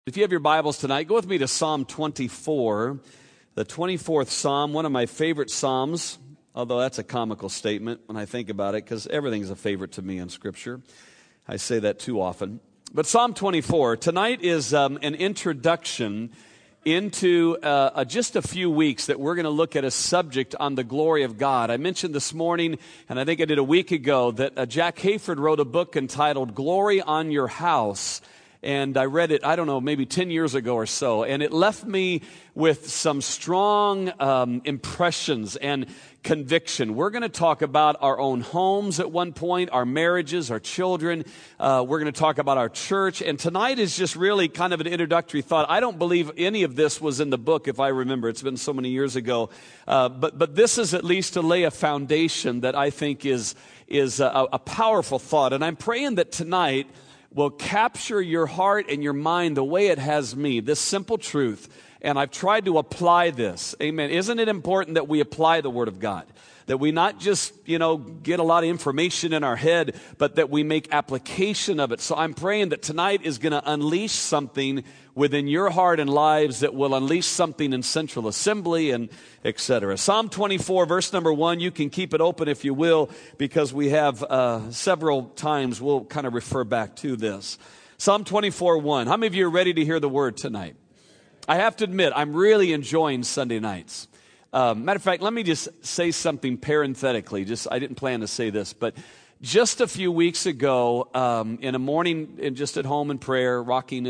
If you have your Bibles tonight, go with me to Psalm 24, the 24th Psalm, one of my favorite Psalms, although that's a comical statement when I think about it, because everything's a favorite to me in Scripture. I say that too often. But Psalm 24, tonight is an introduction into just a few weeks that we're going to look at a subject on the glory of God. I mentioned this morning, and I think I did a week ago, that Jack Hayford wrote a book entitled Glory on Your House. And I read it, I don't know, maybe 10 years ago or so. And it left me with some strong impressions and conviction. We're going to talk about our own homes at one point, our marriages, our children. We're going to talk about our church. And tonight is just really kind of an introductory thought. I don't believe any of this was in the book, if I remember. It's been so many years ago. But this is at least to lay a foundation that I think is a powerful thought. And I'm praying that tonight will capture your heart and your mind the way it has me, this simple truth. And I've tried to apply this. Amen. Isn't it important that we apply the Word of God? That we not just, get a lot of information in our head, but that we make application of it. So I'm praying that tonight is going to unleash something within your heart and lives that will unleash something in Central Assembly and etc. Psalm 24, verse number 1, you can keep it open if you will, because we have several times we'll kind of refer back to this. Psalm 24, 1. How many of you are ready to hear the Word tonight? I have to admit, I'm really enjoying Sunday nights. Matter of fact, let me just say something parenthetically. I didn't plan to say this, but just a few weeks ago, in a morning, and just at home in prayer,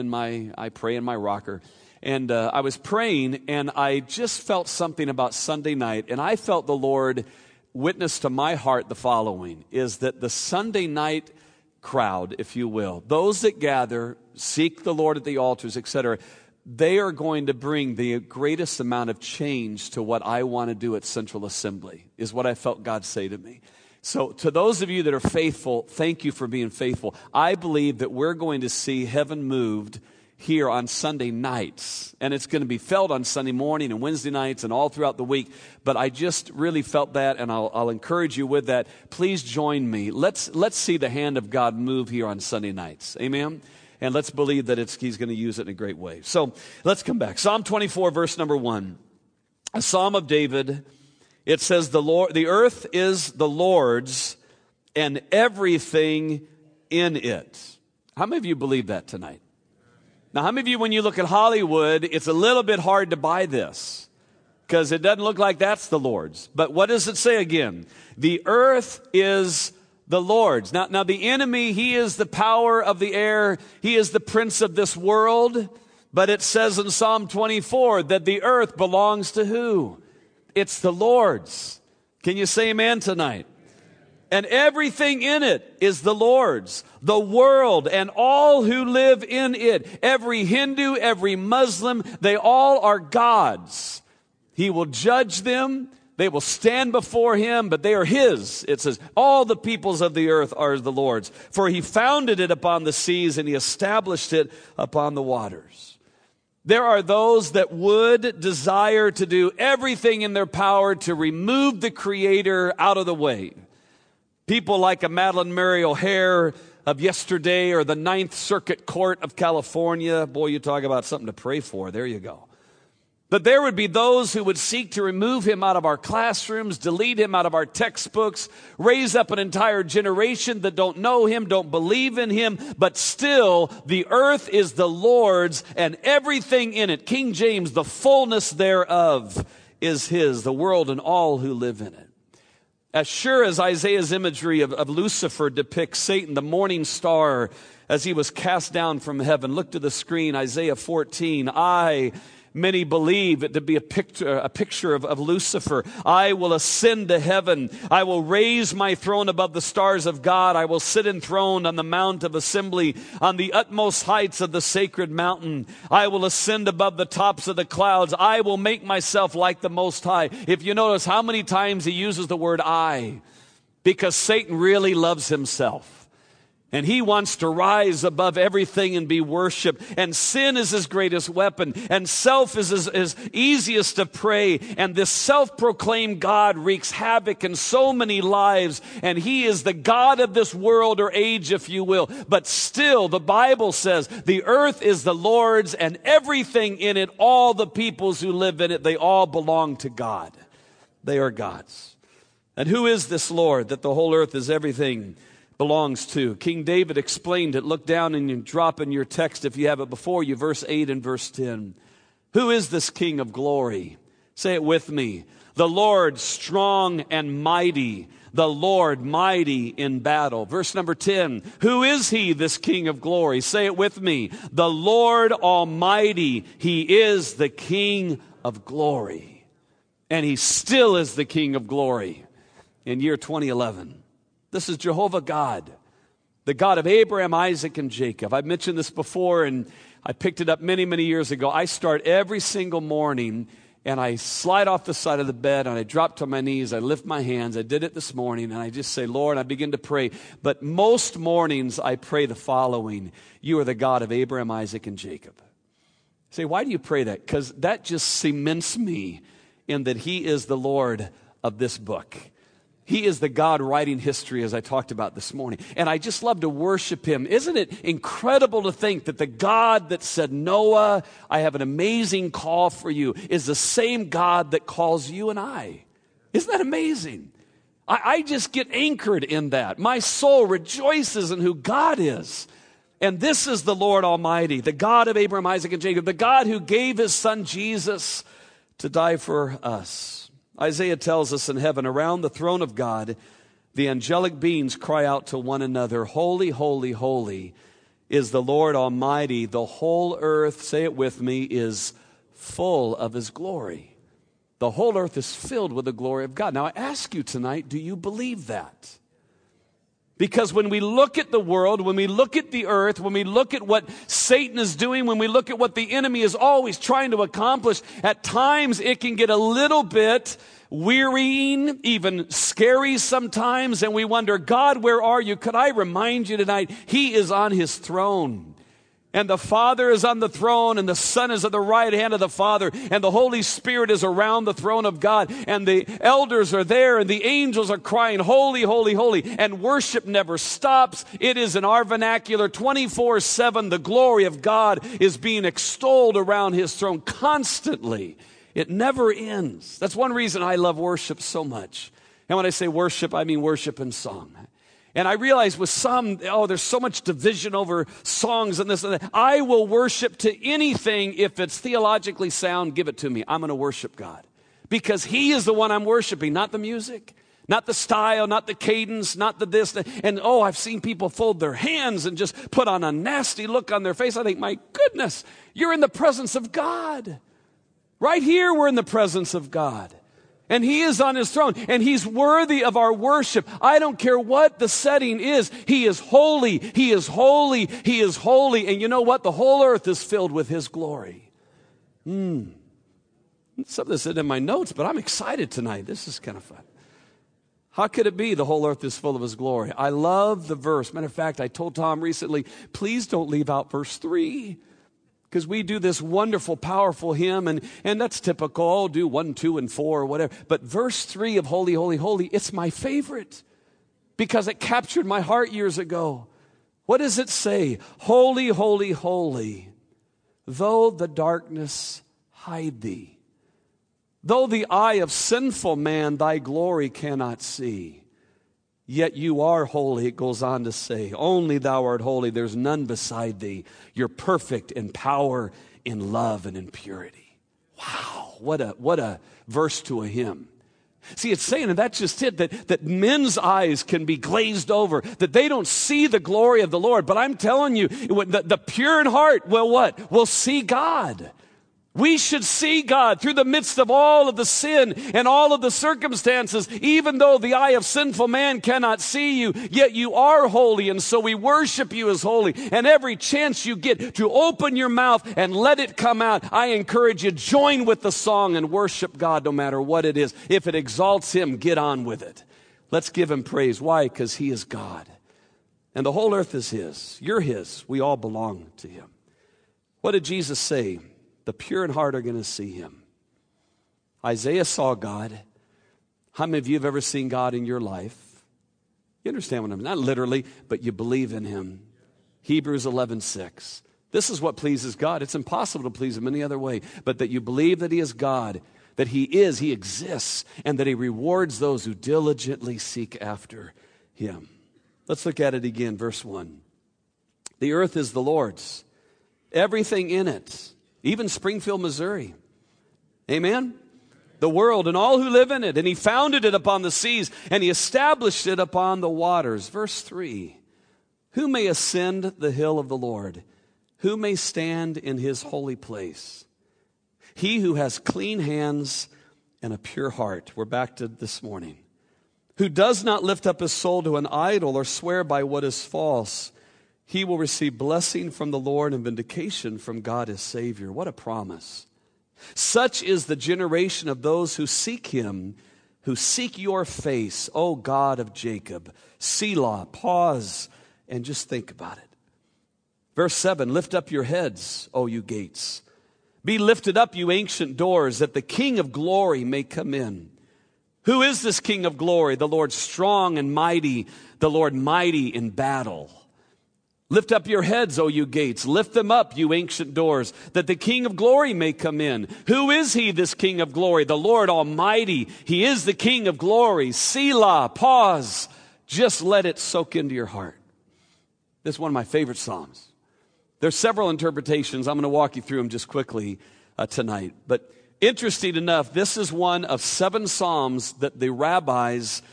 I pray in my rocker, and I was praying, and I just felt something about Sunday night, and I felt the Lord witness to my heart the following, is that the Sunday night crowd, if you will, those that gather, seek the Lord at the altars, etc., they are going to bring the greatest amount of change to what I want to do at Central Assembly, is what I felt God say to me. So to those of you that are faithful, thank you for being faithful. I believe that we're going to see heaven moved here on Sunday nights. And it's going to be felt on Sunday morning and Wednesday nights and all throughout the week. But I just really felt that, and I'll encourage you with that. Please join me. Let's see the hand of God move here on Sunday nights. Amen? And let's believe that He's going to use it in a great way. So let's come back. Psalm 24, verse number 1. A psalm of David. It says, the earth is the Lord's and everything in it. How many of you believe that tonight? Now, how many of you, when you look at Hollywood, it's a little bit hard to buy this because it doesn't look like that's the Lord's. But what does it say again? The earth is the Lord's. Now the enemy, he is the power of the air. He is the prince of this world. But it says in Psalm 24 that the earth belongs to who? It's the Lord's. Can you say amen tonight? And everything in it is the Lord's. The world and all who live in it. Every Hindu, every Muslim, they all are God's. He will judge them. They will stand before Him, but they are His. It says, all the peoples of the earth are the Lord's. For He founded it upon the seas and He established it upon the waters. There are those that would desire to do everything in their power to remove the Creator out of the way. People like a Madalyn Murray O'Hair of yesterday, or the Ninth Circuit Court of California. Boy, you talk about something to pray for. There you go. But there would be those who would seek to remove Him out of our classrooms, delete Him out of our textbooks, raise up an entire generation that don't know Him, don't believe in Him, but still the earth is the Lord's and everything in it. King James, the fullness thereof is His, the world and all who live in it. As sure as Isaiah's imagery of Lucifer depicts Satan, the morning star, as he was cast down from heaven. Look to the screen, Isaiah 14. Many believe it to be a picture of Lucifer. I will ascend to heaven. I will raise my throne above the stars of God. I will sit enthroned on the mount of assembly, on the utmost heights of the sacred mountain. I will ascend above the tops of the clouds. I will make myself like the Most High. If you notice how many times he uses the word I, because Satan really loves himself. And he wants to rise above everything and be worshiped. And sin is his greatest weapon. And self is his easiest to prey. And this self-proclaimed God wreaks havoc in so many lives. And he is the God of this world or age, if you will. But still, the Bible says, the earth is the Lord's and everything in it, all the peoples who live in it, they all belong to God. They are God's. And who is this Lord that the whole earth is everything belongs to? King David explained it. Look down and you drop in your text if you have it before you, verse 8 and verse 10. Who is this King of glory? Say it with me. The Lord strong and mighty, the Lord mighty in battle. Verse number 10. Who is he, this King of glory? Say it with me. The Lord Almighty, he is the King of glory. And he still is the King of glory in year 2011. This is Jehovah God, the God of Abraham, Isaac, and Jacob. I've mentioned this before, and I picked it up many, many years ago. I start every single morning, and I slide off the side of the bed, and I drop to my knees. I lift my hands. I did it this morning, and I just say, Lord, I begin to pray. But most mornings, I pray the following. You are the God of Abraham, Isaac, and Jacob. You say, why do you pray that? Because that just cements me in that he is the Lord of this book. He is the God writing history, as I talked about this morning. And I just love to worship him. Isn't it incredible to think that the God that said, Noah, I have an amazing call for you, is the same God that calls you and I? Isn't that amazing? I just get anchored in that. My soul rejoices in who God is. And this is the Lord Almighty, the God of Abraham, Isaac, and Jacob, the God who gave his son Jesus to die for us. Isaiah tells us in heaven, around the throne of God, the angelic beings cry out to one another, holy, holy, holy is the Lord Almighty. The whole earth, say it with me, is full of his glory. The whole earth is filled with the glory of God. Now I ask you tonight, do you believe that? Because when we look at the world, when we look at the earth, when we look at what Satan is doing, when we look at what the enemy is always trying to accomplish, at times it can get a little bit wearying, even scary sometimes, and we wonder, God, where are you? Could I remind you tonight, he is on his throne. And the Father is on the throne, and the Son is at the right hand of the Father, and the Holy Spirit is around the throne of God, and the elders are there, and the angels are crying, holy, holy, holy, and worship never stops. It is in our vernacular, 24/7, the glory of God is being extolled around his throne constantly. It never ends. That's one reason I love worship so much. And when I say worship, I mean worship in song. And I realize with some, there's so much division over songs and this and that. I will worship to anything if it's theologically sound, give it to me. I'm going to worship God. Because he is the one I'm worshiping, not the music, not the style, not the cadence, not the this. And I've seen people fold their hands and just put on a nasty look on their face. I think, my goodness, you're in the presence of God. Right here, we're in the presence of God. And he is on his throne, and he's worthy of our worship. I don't care what the setting is. He is holy. He is holy. He is holy. And you know what? The whole earth is filled with his glory. Some of this isn't in my notes, but I'm excited tonight. This is kind of fun. How could it be the whole earth is full of his glory? I love the verse. Matter of fact, I told Tom recently, please don't leave out verse 3. Because we do this wonderful, powerful hymn, and that's typical. Do 1, 2, and 4, or whatever. But verse 3 of Holy, Holy, Holy, it's my favorite. Because it captured my heart years ago. What does it say? Holy, holy, holy, though the darkness hide thee. Though the eye of sinful man thy glory cannot see. Yet you are holy, it goes on to say. Only thou art holy, there's none beside thee. You're perfect in power, in love, and in purity. Wow, what a verse to a hymn. See, it's saying, and that's just it, that men's eyes can be glazed over, that they don't see the glory of the Lord. But I'm telling you, the pure in heart will what? Will see God. We should see God through the midst of all of the sin and all of the circumstances, even though the eye of sinful man cannot see you, yet you are holy, and so we worship you as holy. And every chance you get to open your mouth and let it come out, I encourage you, join with the song and worship God no matter what it is. If it exalts him, get on with it. Let's give him praise. Why? Because he is God. And the whole earth is his. You're his. We all belong to him. What did Jesus say? The pure in heart are going to see him. Isaiah saw God. How many of you have ever seen God in your life? You understand what I mean? Not literally, but you believe in him. Hebrews 11:6. This is what pleases God. It's impossible to please him any other way, but that you believe that he is God, that he exists, and that he rewards those who diligently seek after him. Let's look at it again, verse 1. The earth is the Lord's, everything in it, even Springfield, Missouri. Amen? The world and all who live in it. And he founded it upon the seas, and he established it upon the waters. Verse 3. Who may ascend the hill of the Lord? Who may stand in his holy place? He who has clean hands and a pure heart. We're back to this morning. Who does not lift up his soul to an idol or swear by what is false. He will receive blessing from the Lord and vindication from God his Savior. What a promise. Such is the generation of those who seek him, who seek your face, O God of Jacob. Selah, pause, and just think about it. Verse 7, lift up your heads, O you gates. Be lifted up, you ancient doors, that the King of glory may come in. Who is this King of glory? The Lord strong and mighty, the Lord mighty in battle. Lift up your heads, O you gates. Lift them up, you ancient doors, that the King of glory may come in. Who is he, this King of glory? The Lord Almighty. He is the King of glory. Selah, pause. Just let it soak into your heart. This is one of my favorite Psalms. There's several interpretations. I'm going to walk you through them just quickly tonight. But interesting enough, this is one of 7 Psalms that the rabbis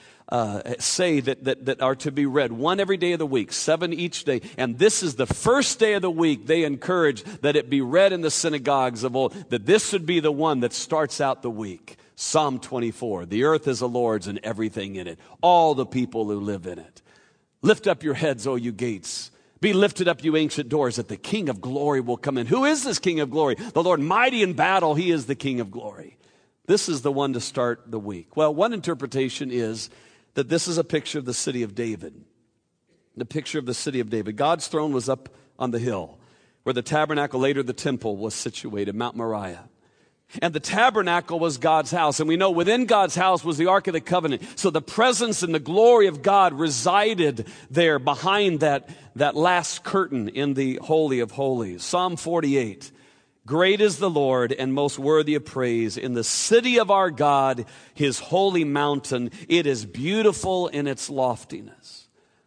say that are to be read, one every day of the week, 7 each day. And this is the first day of the week they encourage that it be read in the synagogues of old, that this would be the one that starts out the week. Psalm 24, the earth is the Lord's and everything in it, all the people who live in it. Lift up your heads, O you gates. Be lifted up, you ancient doors, that the King of glory will come in. Who is this King of glory? The Lord mighty in battle, he is the King of glory. This is the one to start the week. Well, one interpretation is that this is a picture of the city of David. The picture of the city of David. God's throne was up on the hill where the tabernacle, later the temple, was situated, Mount Moriah. And the tabernacle was God's house. And we know within God's house was the Ark of the Covenant. So the presence and the glory of God resided there behind that last curtain in the Holy of Holies. Psalm 48. Great is the Lord and most worthy of praise in the city of our God, his holy mountain. It is beautiful in its loftiness.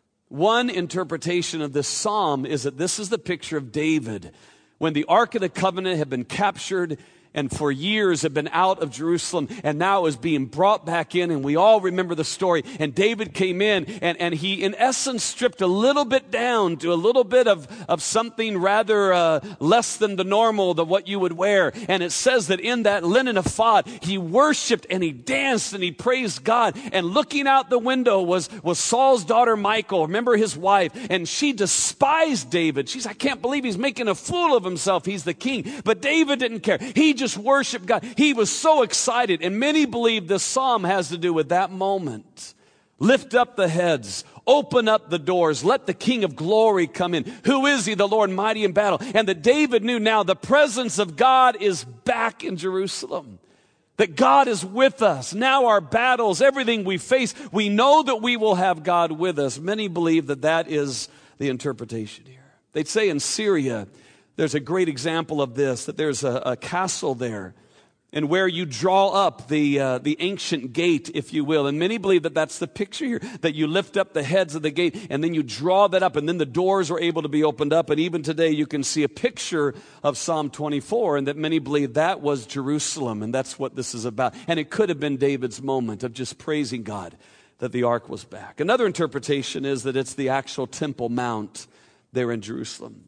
One interpretation of this psalm is that this is the picture of David when the Ark of the Covenant had been captured and for years had been out of Jerusalem and now is being brought back in, and we all remember the story. And David came in and he in essence stripped a little bit down to a little bit of something rather less than the normal of what you would wear. And it says that in that linen ephod he worshiped and he danced and he praised God. And looking out the window was Saul's daughter Michal, remember his wife, and she despised David. She said, I can't believe he's making a fool of himself. He's the king. But David didn't care. He just worshiped God. He was so excited. And many believe this psalm has to do with that moment. Lift up the heads. Open up the doors. Let the King of glory come in. Who is he? The Lord mighty in battle. And that David knew now the presence of God is back in Jerusalem. That God is with us. Now our battles, everything we face, we know that we will have God with us. Many believe that that is the interpretation here. They'd say in Syria, there's a great example of this, that there's a castle there, and where you draw up the ancient gate, if you will. And many believe that that's the picture here, that you lift up the heads of the gate, and then you draw that up, and then the doors are able to be opened up. And even today you can see a picture of Psalm 24, and that many believe that was Jerusalem, and that's what this is about. And it could have been David's moment of just praising God that the ark was back. Another interpretation is that it's the actual Temple Mount there in Jerusalem.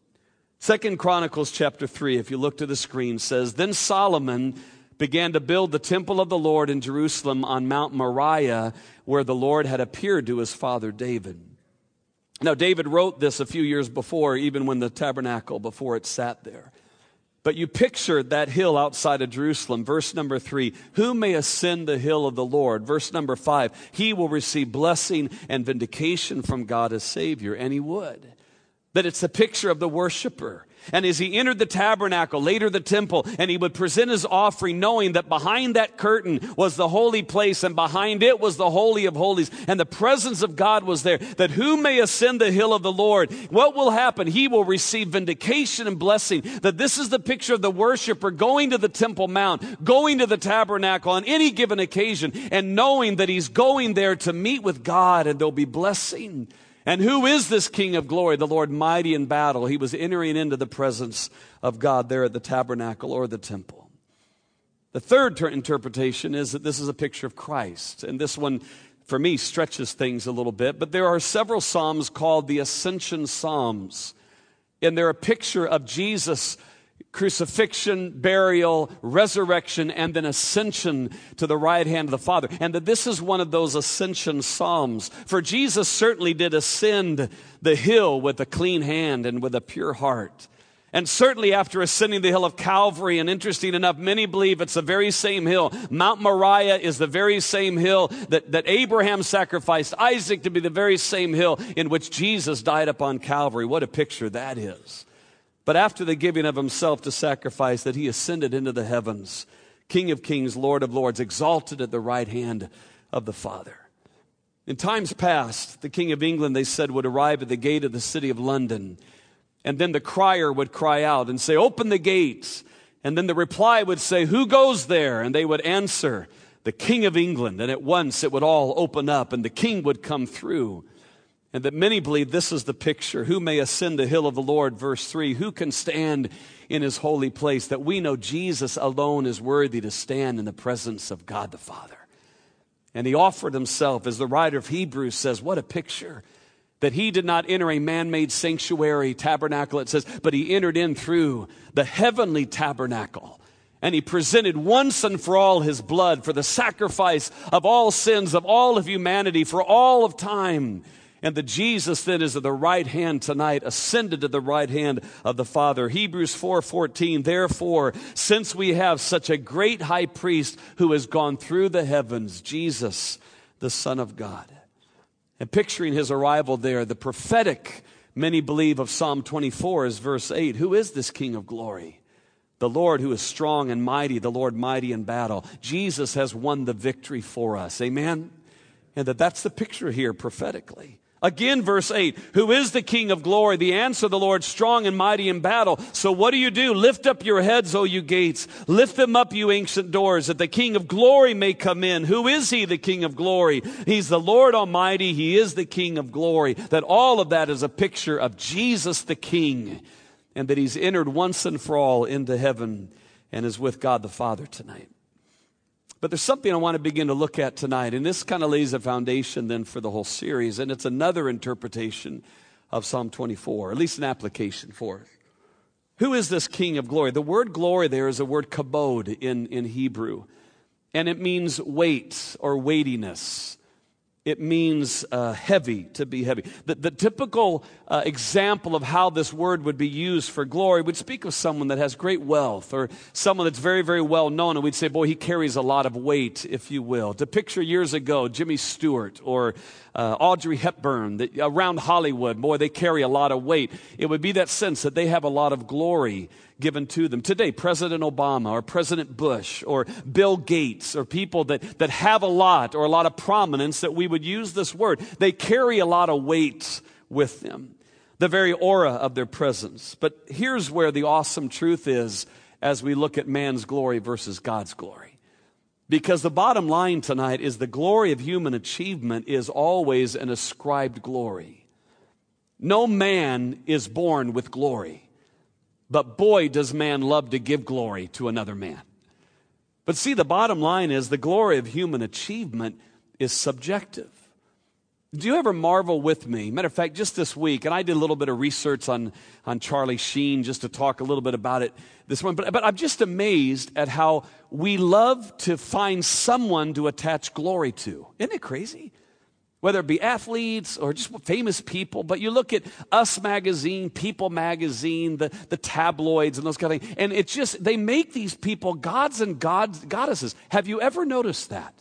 2 Chronicles chapter 3, if you look to the screen, says, Then Solomon began to build the temple of the Lord in Jerusalem on Mount Moriah, where the Lord had appeared to his father David. Now, David wrote this a few years before, even when the tabernacle, before it sat there. But you picture that hill outside of Jerusalem. Verse number 3, who may ascend the hill of the Lord? Verse number 5, he will receive blessing and vindication from God as Savior. And he would. That it's a picture of the worshiper. And as he entered the tabernacle, later the temple, and he would present his offering knowing that behind that curtain was the holy place and behind it was the Holy of Holies. And the presence of God was there. That who may ascend the hill of the Lord? What will happen? He will receive vindication and blessing. That this is the picture of the worshiper going to the Temple Mount, going to the tabernacle on any given occasion and knowing that he's going there to meet with God and there'll be blessing. And who is this King of glory? The Lord mighty in battle. He was entering into the presence of God there at the tabernacle or the temple. The third interpretation is that this is a picture of Christ. And this one, for me, stretches things a little bit. But there are several psalms called the Ascension Psalms. And they're a picture of Jesus' crucifixion, burial, resurrection, and then ascension to the right hand of the Father. And that this is one of those ascension psalms. For Jesus certainly did ascend the hill with a clean hand and with a pure heart. And certainly after ascending the hill of Calvary, and interesting enough, many believe it's the very same hill. Mount Moriah is the very same hill that Abraham sacrificed Isaac to be, the very same hill in which Jesus died upon Calvary. What a picture that is. But after the giving of himself to sacrifice, that he ascended into the heavens, King of kings, Lord of lords, exalted at the right hand of the Father. In times past, the King of England, they said, would arrive at the gate of the city of London. And then the crier would cry out and say, open the gates. And then the reply would say, who goes there? And they would answer, the King of England. And at once it would all open up and the king would come through. And that many believe this is the picture. Who may ascend the hill of the Lord? Verse 3. Who can stand in his holy place? That we know Jesus alone is worthy to stand in the presence of God the Father. And he offered himself, as the writer of Hebrews says, what a picture. That he did not enter a man-made sanctuary, tabernacle, it says, but he entered in through the heavenly tabernacle. And he presented once and for all his blood for the sacrifice of all sins, of all of humanity, for all of time. And that Jesus then is at the right hand tonight, ascended to the right hand of the Father. Hebrews 4:14, therefore, since we have such a great high priest who has gone through the heavens, Jesus, the Son of God. And picturing his arrival there, the prophetic, many believe, of Psalm 24 is verse 8. Who is this King of glory? The Lord who is strong and mighty, the Lord mighty in battle. Jesus has won the victory for us. Amen? And that's the picture here prophetically. Again, verse 8, who is the King of glory? The answer, the Lord, strong and mighty in battle. So what do? Lift up your heads, O you gates. Lift them up, you ancient doors, that the King of glory may come in. Who is he, the King of glory? He's the Lord Almighty. He is the King of glory. That all of that is a picture of Jesus the King. And that he's entered once and for all into heaven and is with God the Father tonight. But there's something I want to begin to look at tonight, and this kind of lays a foundation then for the whole series, and it's another interpretation of Psalm 24, at least an application for it. Who is this King of glory? The word glory there is a word kabod in Hebrew, and it means weight or weightiness. It means heavy, to be heavy. The typical example of how this word would be used for glory would speak of someone that has great wealth or someone that's very, very well known. And we'd say, boy, he carries a lot of weight, if you will. To picture years ago, Jimmy Stewart or Audrey Hepburn, around Hollywood, boy, they carry a lot of weight. It would be that sense that they have a lot of glory given to them. Today, President Obama or President Bush or Bill Gates or people that have a lot or a lot of prominence, that we would use this word. They carry a lot of weight with them, the very aura of their presence. But here's where the awesome truth is as we look at man's glory versus God's glory. Because the bottom line tonight is the glory of human achievement is always an ascribed glory. No man is born with glory. But boy, does man love to give glory to another man. But see, the bottom line is the glory of human achievement is subjective. Do you ever marvel with me? Matter of fact, just this week, and I did a little bit of research on Charlie Sheen just to talk a little bit about it this morning, but I'm just amazed at how we love to find someone to attach glory to. Isn't it crazy? whether it be athletes or just famous people. But you look at Us Magazine, People Magazine, the tabloids and those kind of things, and it's just, they make these people gods and goddesses. Have you ever noticed that?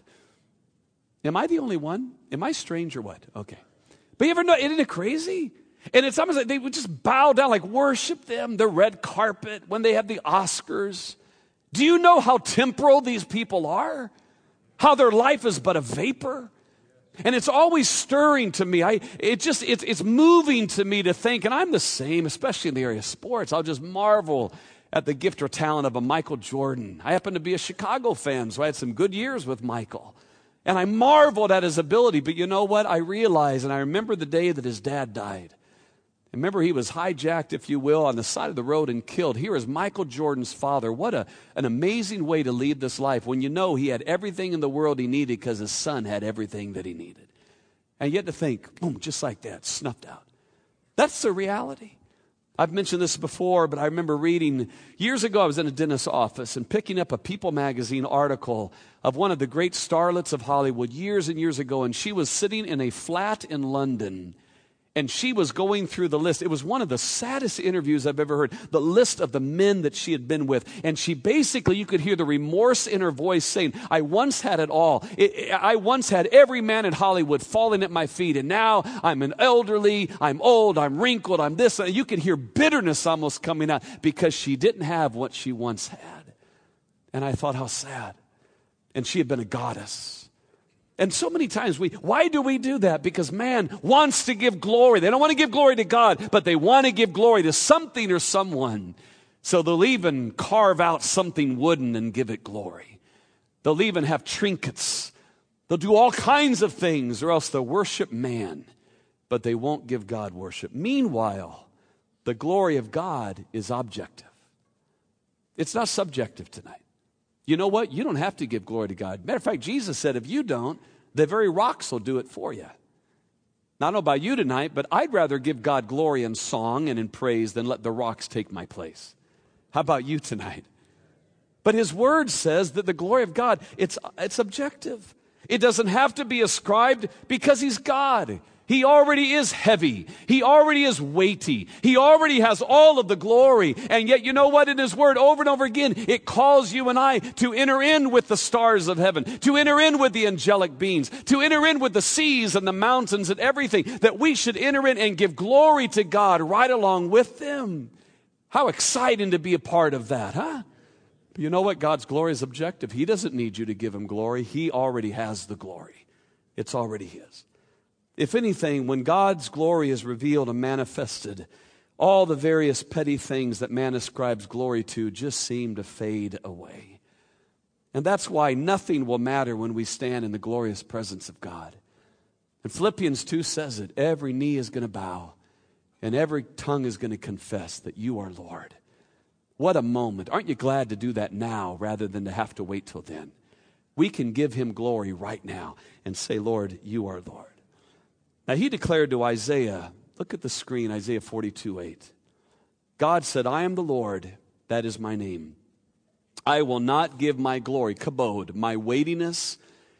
Am I the only one? Am I strange or what? Okay. But you ever know, isn't it crazy? And it's almost like they would just bow down, like worship them, the red carpet, when they have the Oscars. Do you know how temporal these people are? How their life is but a vapor? And it's always stirring to me. It's moving to me to think, and I'm the same, especially in the area of sports. I'll just marvel at the gift or talent of a Michael Jordan. I happen to be a Chicago fan, so I had some good years with Michael. And I marveled at his ability. But you know what? I realized, and I remember the day that his dad died. Remember, he was hijacked, if you will, on the side of the road and killed. Here is Michael Jordan's father. What an amazing way to lead this life when you know he had everything in the world he needed because his son had everything that he needed. And yet to think, boom, just like that, snuffed out. That's the reality. I've mentioned this before, but I remember reading, years ago I was in a dentist's office and picking up a People magazine article of one of the great starlets of Hollywood years and years ago, and she was sitting in a flat in London. And she was going through the list. It was one of the saddest interviews I've ever heard. The list of the men that she had been with. And she basically, you could hear the remorse in her voice saying, I once had it all. I once had every man in Hollywood falling at my feet. And now I'm an elderly, I'm old, I'm wrinkled, I'm this. You could hear bitterness almost coming out because she didn't have what she once had. And I thought, how sad. And she had been a goddess. And so many times why do we do that? Because man wants to give glory. They don't want to give glory to God, but they want to give glory to something or someone. So they'll even carve out something wooden and give it glory. They'll even have trinkets. They'll do all kinds of things, or else they'll worship man, but they won't give God worship. Meanwhile, the glory of God is objective. It's not subjective tonight. You know what? You don't have to give glory to God. Matter of fact, Jesus said, if you don't, the very rocks will do it for you. Now, I don't know about you tonight, but I'd rather give God glory in song and in praise than let the rocks take my place. How about you tonight? But his word says that the glory of God, it's objective. It doesn't have to be ascribed because he's God. He already is heavy. He already is weighty. He already has all of the glory. And yet, you know what? In his word, over and over again, it calls you and I to enter in with the stars of heaven, to enter in with the angelic beings, to enter in with the seas and the mountains and everything, that we should enter in and give glory to God right along with them. How exciting to be a part of that, huh? But you know what? God's glory is objective. He doesn't need you to give him glory. He already has the glory. It's already his. If anything, when God's glory is revealed and manifested, all the various petty things that man ascribes glory to just seem to fade away. And that's why nothing will matter when we stand in the glorious presence of God. And Philippians 2 says it, every knee is going to bow and every tongue is going to confess that you are Lord. What a moment. Aren't you glad to do that now rather than to have to wait till then? We can give him glory right now and say, Lord, you are Lord. Now, he declared to Isaiah, look at the screen, Isaiah 42:8. God said, I am the Lord, that is my name. I will not give my glory, kabod, my weightiness,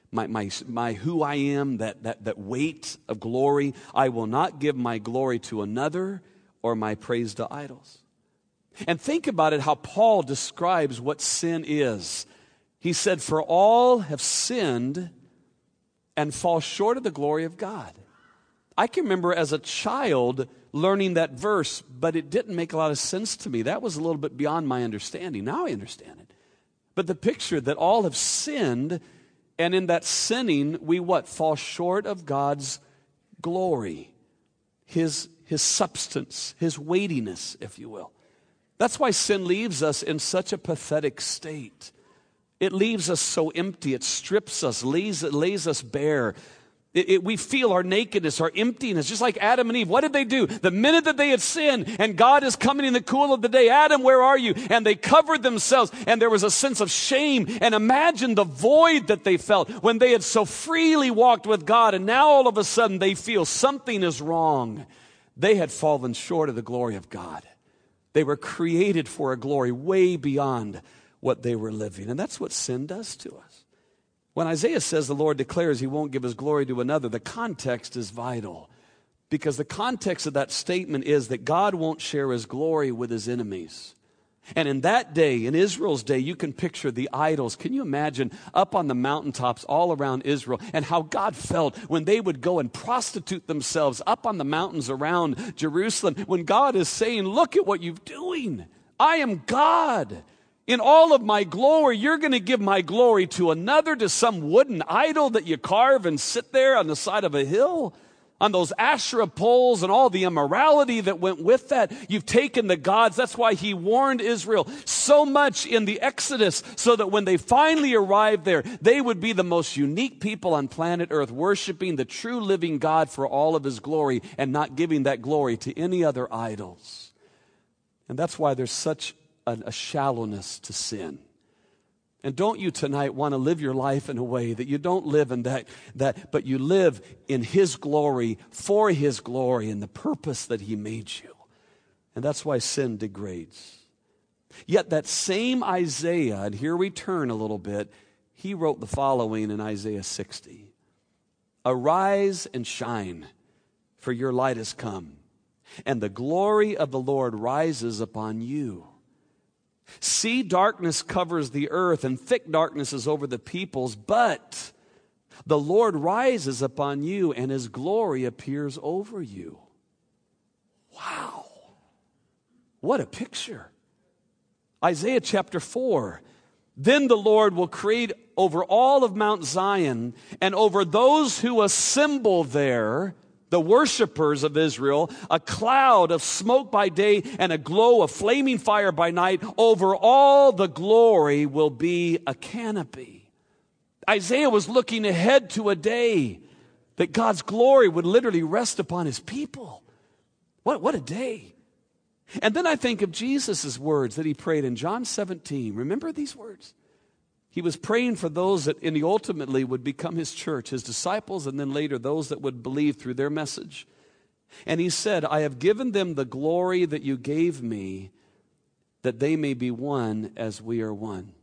my who I am, that weight of glory. I will not give my glory to another or my praise to idols. And think about it, how Paul describes what sin is. He said, for all have sinned and fall short of the glory of God. I can remember as a child learning that verse, but it didn't make a lot of sense to me. That was a little bit beyond my understanding. Now I understand it. But the picture that all have sinned, and in that sinning, we what? Fall short of God's glory, his substance, his weightiness, if you will. That's why sin leaves us in such a pathetic state. It leaves us so empty. It strips us, lays us bare. We feel our nakedness, our emptiness, just like Adam and Eve. What did they do? The minute that they had sinned and God is coming in the cool of the day, Adam, where are you? And they covered themselves and there was a sense of shame. And imagine the void that they felt when they had so freely walked with God. And now all of a sudden they feel something is wrong. They had fallen short of the glory of God. They were created for a glory way beyond what they were living. And that's what sin does to us. When Isaiah says the Lord declares he won't give his glory to another, the context is vital. Because the context of that statement is that God won't share his glory with his enemies. And in that day, in Israel's day, you can picture the idols. Can you imagine up on the mountaintops all around Israel and how God felt when they would go and prostitute themselves up on the mountains around Jerusalem, when God is saying, look at what you're doing. I am God. In all of my glory, you're going to give my glory to another, to some wooden idol that you carve and sit there on the side of a hill, on those Asherah poles and all the immorality that went with that. You've taken the gods. That's why he warned Israel so much in the Exodus, so that when they finally arrived there, they would be the most unique people on planet Earth, worshiping the true living God for all of his glory and not giving that glory to any other idols. And that's why there's such a shallowness to sin. And don't you tonight want to live your life in a way that you don't live in that, but you live in his glory, for his glory, and the purpose that he made you. And that's why sin degrades. Yet that same Isaiah, and here we turn a little bit, he wrote the following in Isaiah 60. Arise and shine, for your light has come, and the glory of the Lord rises upon you. See, darkness covers the earth, and thick darkness is over the peoples, but the Lord rises upon you, and his glory appears over you. Wow. What a picture. Isaiah chapter 4. Then the Lord will create over all of Mount Zion and over those who assemble there, the worshipers of Israel, a cloud of smoke by day and a glow of flaming fire by night. Over all the glory will be a canopy. Isaiah was looking ahead to a day that God's glory would literally rest upon his people. What a day. And then I think of Jesus' words that he prayed in John 17. Remember these words? He was praying for those that ultimately would become his church, his disciples, and then later those that would believe through their message. And he said, I have given them the glory that you gave me, that they may be one as we are one.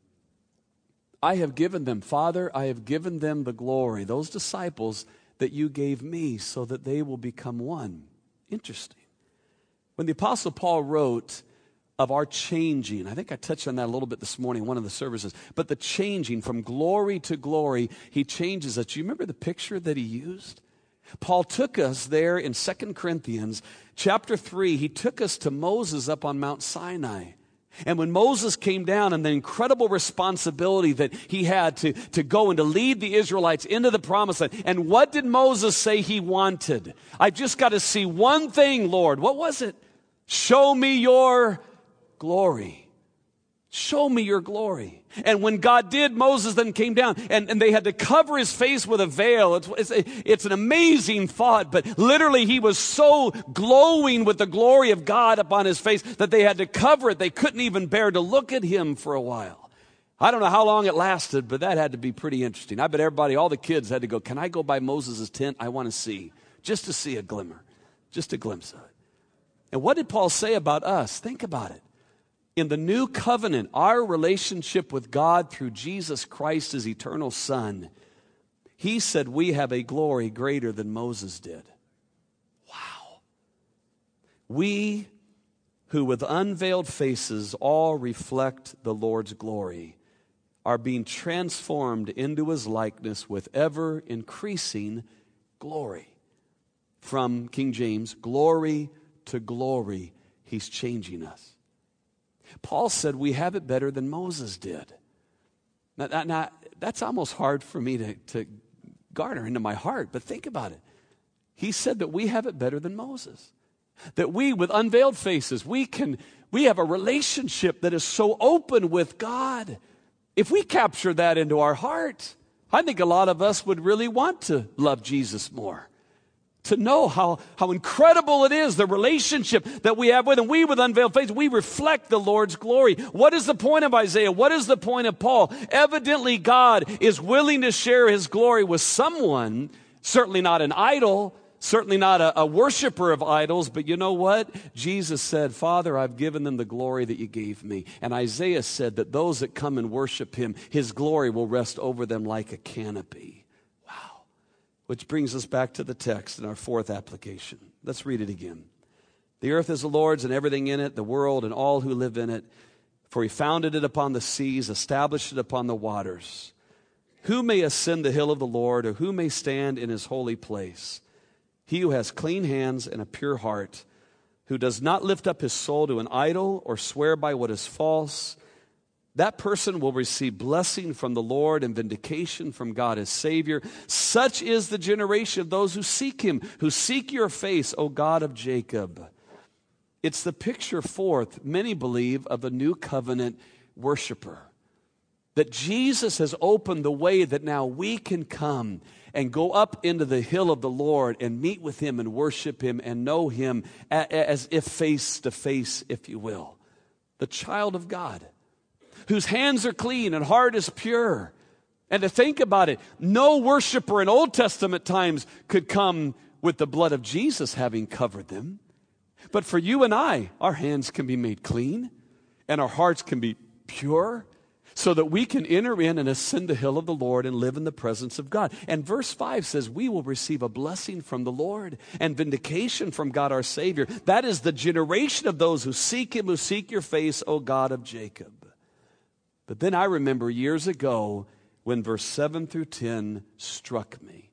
I have given them, Father, I have given them the glory, those disciples that you gave me, so that they will become one. Interesting. When the Apostle Paul wrote of our changing, I think I touched on that a little bit this morning in one of the services, but the changing from glory to glory, he changes us. Do you remember the picture that he used? Paul took us there in 2 Corinthians chapter 3. He took us to Moses up on Mount Sinai. And when Moses came down and the incredible responsibility that he had to go and to lead the Israelites into the promised land. And what did Moses say he wanted? I've just got to see one thing, Lord. What was it? Show me your glory. Show me your glory. And when God did, Moses then came down and they had to cover his face with a veil. It's an amazing thought, but literally he was so glowing with the glory of God upon his face that they had to cover it. They couldn't even bear to look at him for a while. I don't know how long it lasted, but that had to be pretty interesting. I bet everybody, all the kids had to go, can I go by Moses' tent? I want to see, just to see a glimmer, just a glimpse of it. And what did Paul say about us? Think about it. In the new covenant, our relationship with God through Jesus Christ, his eternal Son, he said we have a glory greater than Moses did. Wow. We who with unveiled faces all reflect the Lord's glory are being transformed into his likeness with ever increasing glory. From King James, glory to glory, he's changing us. Paul said we have it better than Moses did. Now that's almost hard for me to garner into my heart, but think about it. He said that we have it better than Moses. That we, with unveiled faces, we have a relationship that is so open with God. If we capture that into our heart, I think a lot of us would really want to love Jesus more. To know how incredible it is, the relationship that we have with him. We with unveiled face, we reflect the Lord's glory. What is the point of Isaiah? What is the point of Paul? Evidently, God is willing to share his glory with someone, certainly not an idol, Certainly not a worshiper of idols, but you know what? Jesus said, Father, I've given them the glory that you gave me. And Isaiah said that those that come and worship him, his glory will rest over them like a canopy. Wow. Which brings us back to the text in our fourth application. Let's read it again. The earth is the Lord's and everything in it, the world and all who live in it. For he founded it upon the seas, established it upon the waters. Who may ascend the hill of the Lord, or who may stand in his holy place? He who has clean hands and a pure heart, who does not lift up his soul to an idol or swear by what is false, that person will receive blessing from the Lord and vindication from God his Savior. Such is the generation of those who seek him, who seek your face, O God of Jacob. It's the picture forth, many believe, of a new covenant worshiper. That Jesus has opened the way that now we can come and go up into the hill of the Lord and meet with him and worship him and know him as if face to face, if you will. The child of God, whose hands are clean and heart is pure. And to think about it, no worshiper in Old Testament times could come with the blood of Jesus having covered them. But for you and I, our hands can be made clean and our hearts can be pure, so that we can enter in and ascend the hill of the Lord and live in the presence of God. And verse 5 says we will receive a blessing from the Lord and vindication from God our Savior. That is the generation of those who seek him, who seek your face, O God of Jacob. But then I remember years ago when verse 7 through 10 struck me.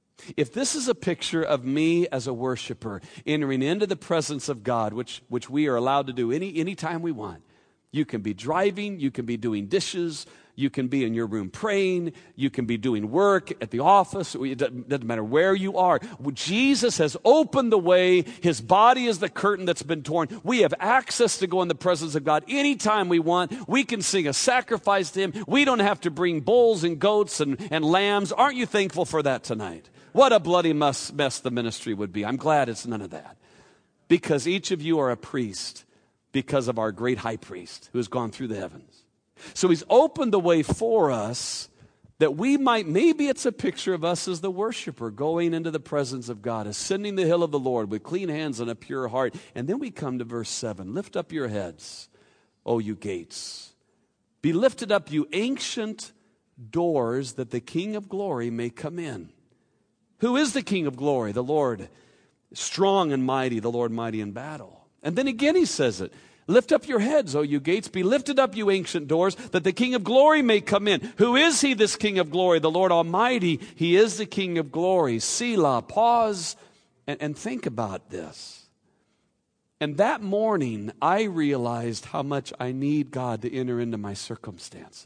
If this is a picture of me as a worshiper entering into the presence of God, which we are allowed to do any time we want. You can be driving, you can be doing dishes, you can be in your room praying, you can be doing work at the office. It doesn't matter where you are. Jesus has opened the way. His body is the curtain that's been torn. We have access to go in the presence of God anytime we want. We can sing a sacrifice to him. We don't have to bring bulls and goats and lambs. Aren't you thankful for that tonight? What a bloody mess the ministry would be. I'm glad it's none of that. Because each of you are a priest because of our great high priest who has gone through the heavens. So he's opened the way for us that we might, maybe it's a picture of us as the worshiper going into the presence of God, ascending the hill of the Lord with clean hands and a pure heart. And then we come to verse 7. Lift up your heads, O you gates. Be lifted up, you ancient doors, that the King of glory may come in. Who is the King of glory? The Lord strong and mighty, the Lord mighty in battle. And then again he says it. Lift up your heads, O you gates. Be lifted up, you ancient doors, that the King of glory may come in. Who is he, this King of glory? The Lord Almighty. He is the King of glory. Selah. Pause and think about this. And that morning, I realized how much I need God to enter into my circumstances.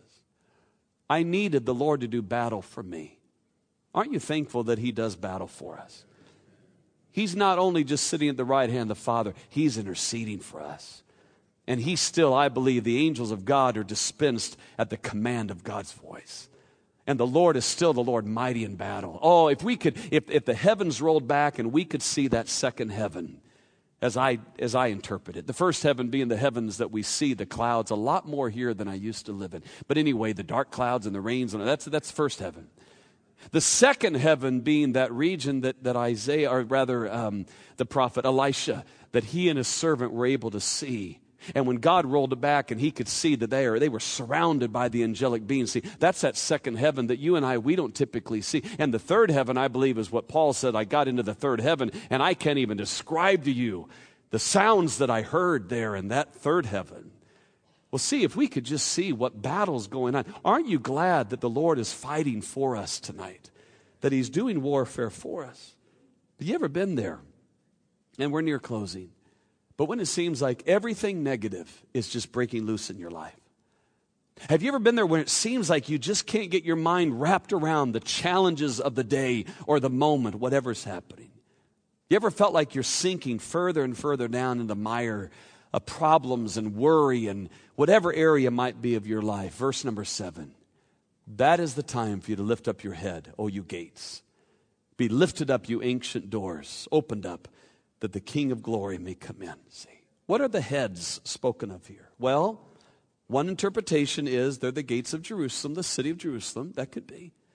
I needed the Lord to do battle for me. Aren't you thankful that he does battle for us? He's not only just sitting at the right hand of the Father, he's interceding for us. And he's still, I believe, the angels of God are dispensed at the command of God's voice. And the Lord is still the Lord mighty in battle. Oh, if the heavens rolled back and we could see that second heaven, as I interpret it. The first heaven being the heavens that we see, the clouds, a lot more here than I used to live in. But anyway, the dark clouds and the rains, that's first heaven. The second heaven being that region that Isaiah, or rather the prophet Elisha, that he and his servant were able to see. And when God rolled it back and he could see that they were surrounded by the angelic beings. See, that's that second heaven that you and I, we don't typically see. And the third heaven, I believe, is what Paul said. I got into the third heaven and I can't even describe to you the sounds that I heard there in that third heaven. Well, see, if we could just see what battle's going on. Aren't you glad that the Lord is fighting for us tonight? That he's doing warfare for us? Have you ever been there? And we're near closing. But when it seems like everything negative is just breaking loose in your life. Have you ever been there when it seems like you just can't get your mind wrapped around the challenges of the day or the moment, whatever's happening? You ever felt like you're sinking further and further down in the mire of problems and worry and whatever area might be of your life? Verse number 7. That is the time for you to lift up your head, O you gates. Be lifted up, you ancient doors, opened up, that the King of glory may come in. See, what are the heads spoken of here? Well, one interpretation is they're the gates of Jerusalem, the city of Jerusalem. That could be.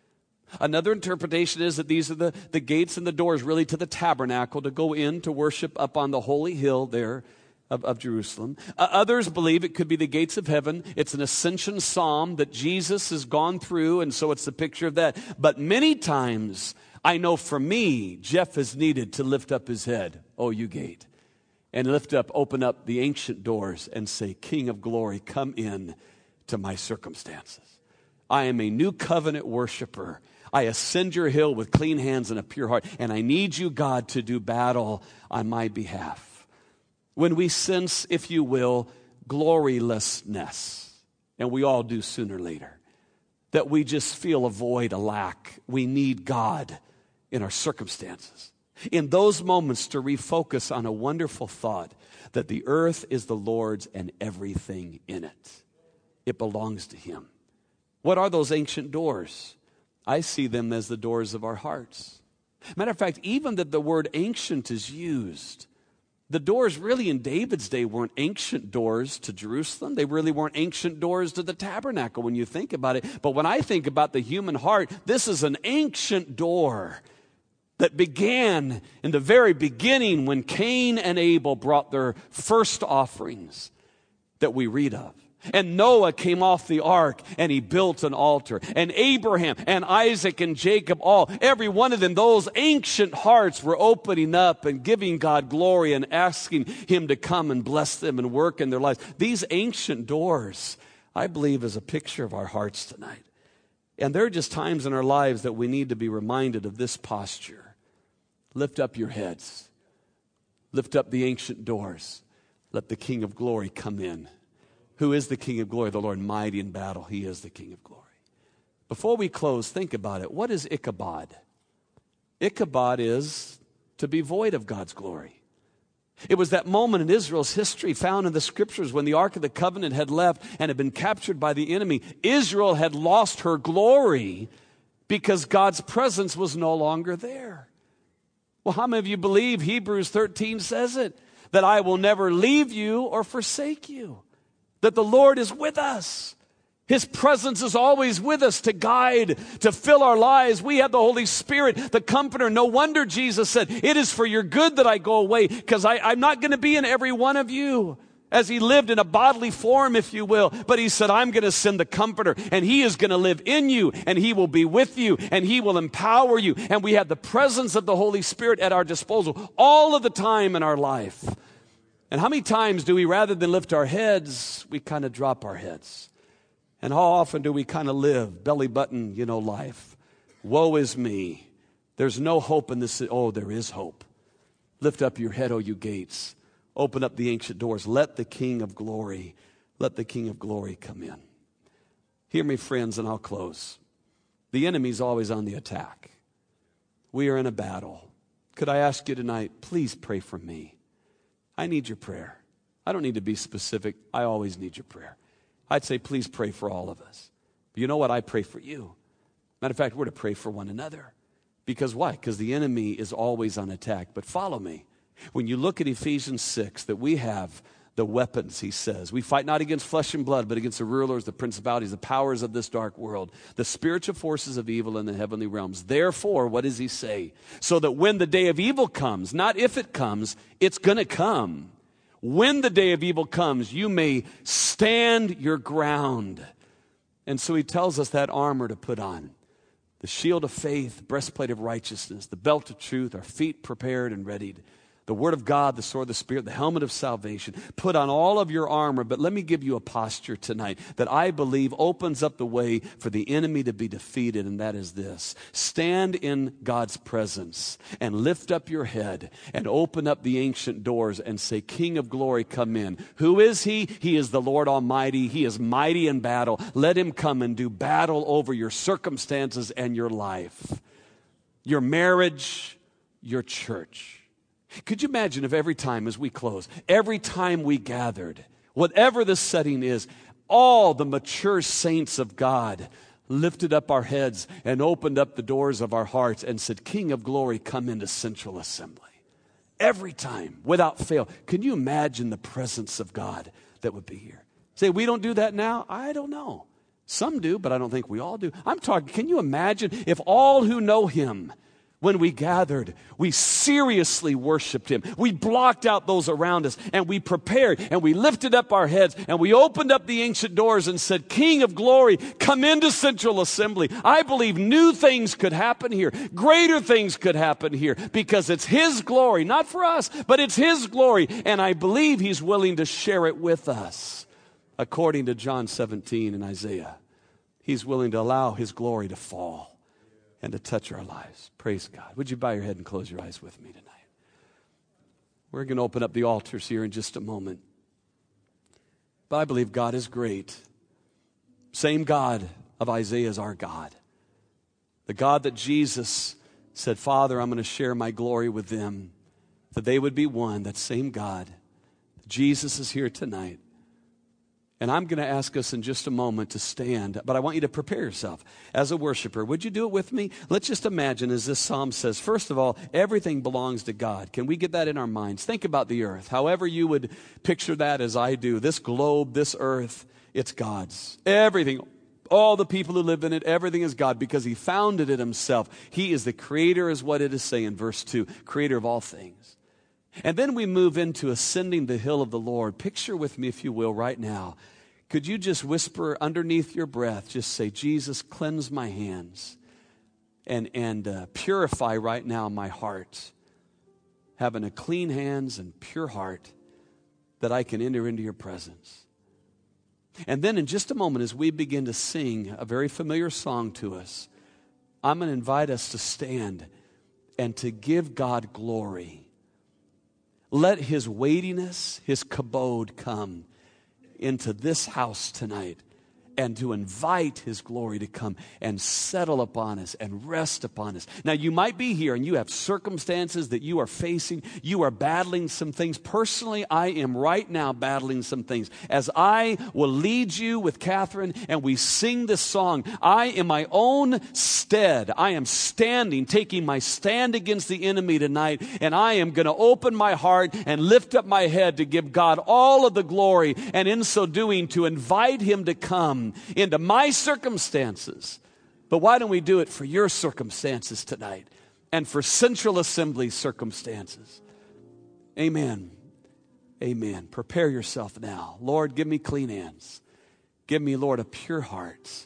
Another interpretation is that these are the gates and the doors really to the tabernacle to go in to worship up on the holy hill there of Jerusalem. Others believe it could be the gates of heaven. It's an ascension psalm that Jesus has gone through, and so it's the picture of that. But many times, I know for me, Jeff has needed to lift up his head, oh, you gate, and open up the ancient doors and say, King of glory, come in to my circumstances. I am a new covenant worshiper. I ascend your hill with clean hands and a pure heart, and I need you, God, to do battle on my behalf. When we sense, if you will, glorylessness, and we all do sooner or later, that we just feel a void, a lack, we need God in our circumstances. In those moments to refocus on a wonderful thought that the earth is the Lord's and everything in it. It belongs to Him. What are those ancient doors? I see them as the doors of our hearts. Matter of fact, even that the word ancient is used, the doors really in David's day weren't ancient doors to Jerusalem. They really weren't ancient doors to the tabernacle when you think about it. But when I think about the human heart, this is an ancient door that began in the very beginning when Cain and Abel brought their first offerings that we read of. And Noah came off the ark and he built an altar. And Abraham and Isaac and Jacob, every one of them, those ancient hearts were opening up and giving God glory and asking Him to come and bless them and work in their lives. These ancient doors, I believe, is a picture of our hearts tonight. And there are just times in our lives that we need to be reminded of this posture. Lift up your heads. Lift up the ancient doors. Let the King of glory come in. Who is the King of glory? The Lord mighty in battle. He is the King of glory. Before we close, think about it. What is Ichabod? Ichabod is to be void of God's glory. It was that moment in Israel's history found in the Scriptures when the Ark of the Covenant had left and had been captured by the enemy. Israel had lost her glory because God's presence was no longer there. Well, how many of you believe Hebrews 13 says it? That I will never leave you or forsake you. That the Lord is with us. His presence is always with us to guide, to fill our lives. We have the Holy Spirit, the Comforter. No wonder Jesus said, it is for your good that I go away, because I'm not going to be in every one of you. As He lived in a bodily form, if you will. But He said, I'm going to send the Comforter, and He is going to live in you, and He will be with you, and He will empower you. And we have the presence of the Holy Spirit at our disposal all of the time in our life. And how many times do we, rather than lift our heads, we kind of drop our heads? And how often do we kind of live belly button, life? Woe is me. There's no hope in this. Oh, there is hope. Lift up your head, O you gates. Open up the ancient doors. Let the King of glory come in. Hear me, friends, and I'll close. The enemy's always on the attack. We are in a battle. Could I ask you tonight, please pray for me. I need your prayer. I don't need to be specific. I always need your prayer. I'd say, please pray for all of us. But you know what? I pray for you. Matter of fact, we're to pray for one another. Because why? Because the enemy is always on attack. But follow me. When you look at Ephesians 6, that we have the weapons, he says. We fight not against flesh and blood, but against the rulers, the principalities, the powers of this dark world, the spiritual forces of evil in the heavenly realms. Therefore, what does he say? So that when the day of evil comes, not if it comes, it's going to come. When the day of evil comes, you may stand your ground. And so he tells us that armor to put on. The shield of faith, breastplate of righteousness, the belt of truth, our feet prepared and readied. The word of God, the sword of the Spirit, the helmet of salvation. Put on all of your armor, but let me give you a posture tonight that I believe opens up the way for the enemy to be defeated, and that is this. Stand in God's presence and lift up your head and open up the ancient doors and say, King of glory, come in. Who is He? He is the Lord Almighty. He is mighty in battle. Let Him come and do battle over your circumstances and your life, your marriage, your church. Could you imagine if every time as we close, every time we gathered, whatever the setting is, all the mature saints of God lifted up our heads and opened up the doors of our hearts and said, King of glory, come into Central Assembly. Every time, without fail. Can you imagine the presence of God that would be here? Say, we don't do that now? I don't know. Some do, but I don't think we all do. I'm talking, can you imagine if all who know him, when we gathered, we seriously worshiped him. We blocked out those around us, and we prepared, and we lifted up our heads, and we opened up the ancient doors and said, King of glory, come into Central Assembly. I believe new things could happen here. Greater things could happen here because it's his glory, not for us, but it's his glory. And I believe he's willing to share it with us. According to John 17 and Isaiah, he's willing to allow his glory to fall and to touch our lives. Praise God. Would you bow your head and close your eyes with me tonight? We're going to open up the altars here in just a moment. But I believe God is great. Same God of Isaiah is our God. The God that Jesus said, Father, I'm going to share my glory with them, that they would be one. That same God. Jesus is here tonight. And I'm going to ask us in just a moment to stand, but I want you to prepare yourself as a worshiper. Would you do it with me? Let's just imagine, as this psalm says, first of all, everything belongs to God. Can we get that in our minds? Think about the earth. However you would picture that as I do. This globe, this earth, it's God's. Everything, all the people who live in it, everything is God because he founded it himself. He is the creator, is what it is saying in verse 2, creator of all things. And then we move into ascending the hill of the Lord. Picture with me, if you will, right now. Could you just whisper underneath your breath, just say, Jesus, cleanse my hands and purify right now my heart. Having a clean hands and pure heart that I can enter into your presence. And then in just a moment, as we begin to sing a very familiar song to us, I'm going to invite us to stand and to give God glory. Let his weightiness, his kabod come into this house tonight and to invite his glory to come and settle upon us and rest upon us. Now, you might be here and you have circumstances that you are facing. You are battling some things. Personally, I am right now battling some things. As I will lead you with Catherine and we sing this song, I, in my own stead, I am standing, taking my stand against the enemy tonight, and I am going to open my heart and lift up my head to give God all of the glory, and in so doing, to invite him to come into my circumstances. But why don't we do it for your circumstances tonight and for Central Assembly circumstances? Amen. Amen. Prepare yourself now. Lord, give me clean hands. Give me, Lord, a pure heart.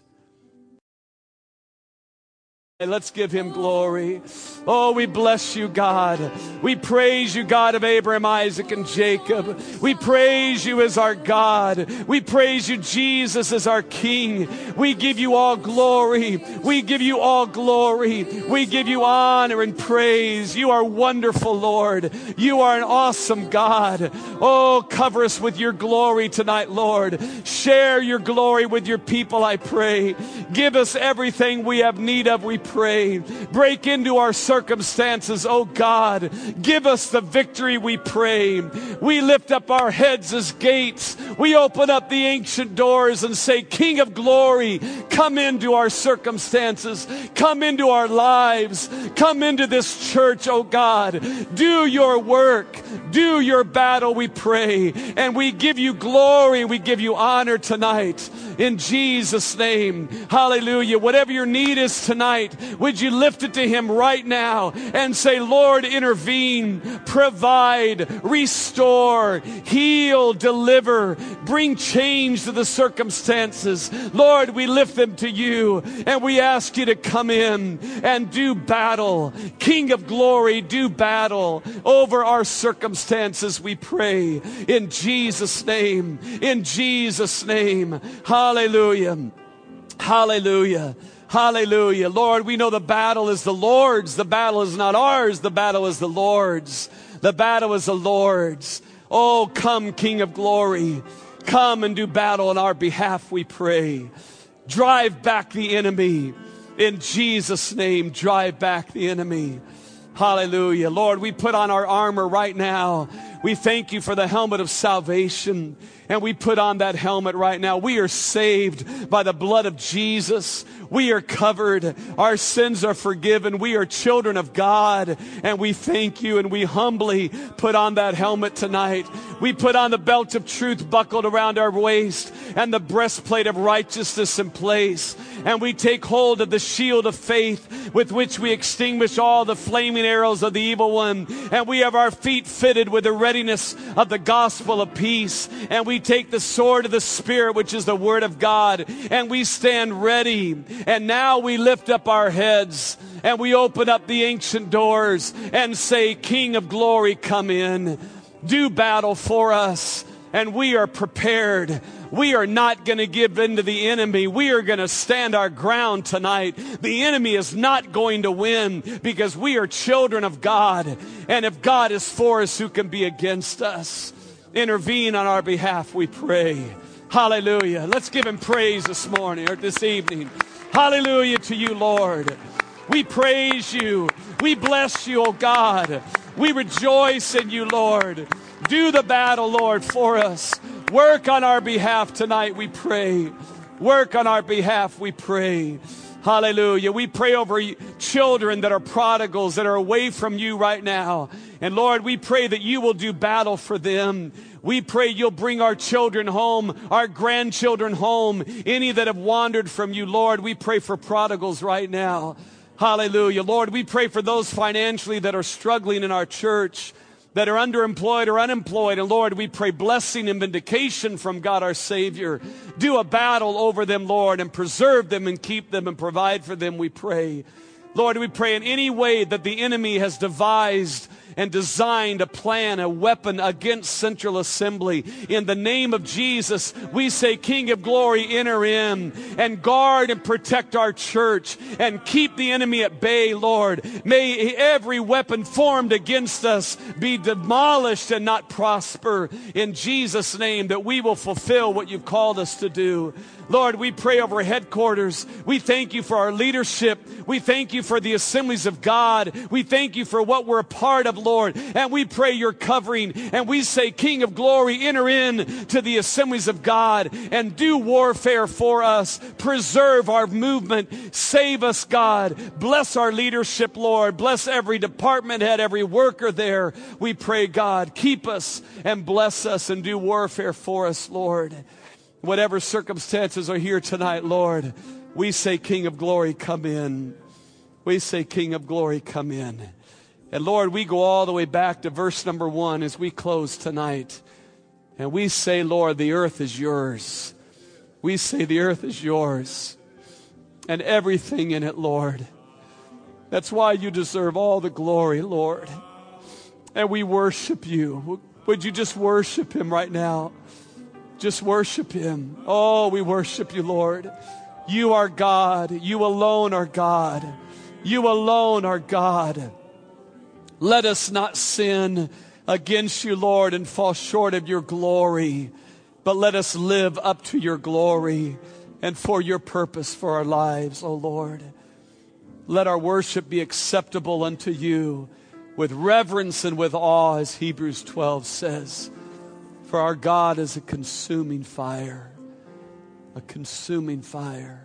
Hey, let's give him glory. Oh, we bless you, God. We praise you, God of Abraham, Isaac, and Jacob. We praise you as our God. We praise you, Jesus, as our King. We give you all glory. We give you all glory. We give you honor and praise. You are wonderful, Lord. You are an awesome God. Oh, cover us with your glory tonight, Lord. Share your glory with your people, I pray. Give us everything we have need of, we pray. Break into our circumstances, oh God. Give us the victory, we pray. We lift up our heads as gates. We open up the ancient doors and say, King of glory, come into our circumstances. Come into our lives. Come into this church, oh God. Do your work. Do your battle, we pray. And we give you glory. We give you honor tonight. In Jesus' name. Hallelujah. Whatever your need is tonight, would you lift it to him right now and say, Lord, intervene, provide, restore, heal, deliver, bring change to the circumstances. Lord, we lift them to you and we ask you to come in and do battle. King of glory, do battle over our circumstances, we pray. In Jesus' name. In Jesus' name. Hallelujah. Hallelujah. Hallelujah. Lord, we know the battle is the Lord's. The battle is not ours. The battle is the Lord's. The battle is the Lord's. Oh, come, King of glory. Come and do battle on our behalf, we pray. Drive back the enemy. In Jesus' name, drive back the enemy. Hallelujah. Lord, we put on our armor right now. We thank you for the helmet of salvation, and we put on that helmet right now. We are saved by the blood of Jesus. We are covered. Our sins are forgiven. We are children of God, and we thank you, and we humbly put on that helmet tonight. We put on the belt of truth buckled around our waist and the breastplate of righteousness in place. And we take hold of the shield of faith with which we extinguish all the flaming arrows of the evil one. And we have our feet fitted with the readiness of the gospel of peace. And we take the sword of the Spirit, which is the word of God, and we stand ready. And now we lift up our heads and we open up the ancient doors and say, King of glory, come in. Do battle for us, and we are prepared. We are not going to give in to the enemy. We are going to stand our ground tonight. The enemy is not going to win because we are children of God. And if God is for us, who can be against us? Intervene on our behalf, we pray. Hallelujah. Let's give him praise this morning or this evening. Hallelujah to you, Lord. We praise you. We bless you, oh God. We rejoice in you, Lord. Do the battle, Lord, for us. Work on our behalf tonight, we pray. Work on our behalf, we pray. Hallelujah. We pray over children that are prodigals, that are away from you right now. And Lord, we pray that you will do battle for them. We pray you'll bring our children home, our grandchildren home, any that have wandered from you, Lord. We pray for prodigals right now. Hallelujah. Lord, we pray for those financially that are struggling in our church, that are underemployed or unemployed. And Lord, we pray blessing and vindication from God our Savior. Do a battle over them, Lord, and preserve them and keep them and provide for them, we pray. Lord, we pray in any way that the enemy has devised and designed a plan, a weapon against Central Assembly. In the name of Jesus, we say, King of glory, enter in and guard and protect our church and keep the enemy at bay, Lord. May every weapon formed against us be demolished and not prosper. In Jesus' name, that we will fulfill what you've called us to do. Lord, we pray over headquarters. We thank you for our leadership. We thank you for the assemblies of God. We thank you for what we're a part of, Lord. And we pray your covering. And we say, King of glory, enter in to the assemblies of God and do warfare for us. Preserve our movement. Save us, God. Bless our leadership, Lord. Bless every department head, every worker there. We pray, God, keep us and bless us and do warfare for us, Lord. Whatever circumstances are here tonight, Lord, we say, King of glory, come in. We say, King of glory, come in. And Lord, we go all the way back to verse number 1 as we close tonight. And we say, Lord, the earth is yours. We say the earth is yours and everything in it, Lord. That's why you deserve all the glory, Lord. And we worship you. Would you just worship him right now? Just worship him. Oh, we worship you, Lord. You are God. You alone are God. You alone are God. Let us not sin against you, Lord, and fall short of your glory, but let us live up to your glory and for your purpose for our lives, oh Lord. Let our worship be acceptable unto you with reverence and with awe, as Hebrews 12 says. For our God is a consuming fire, a consuming fire.